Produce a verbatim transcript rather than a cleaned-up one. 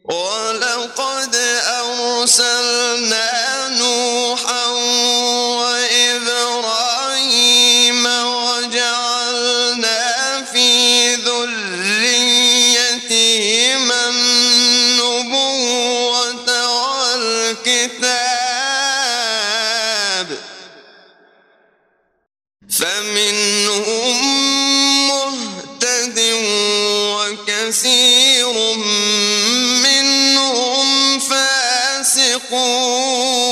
ولقد أرسلنا نوحا وإبراهيم وجعلنا في ذريتهما النبوة والكتاب فمنهم مهتد وكثير منهم فاسقون.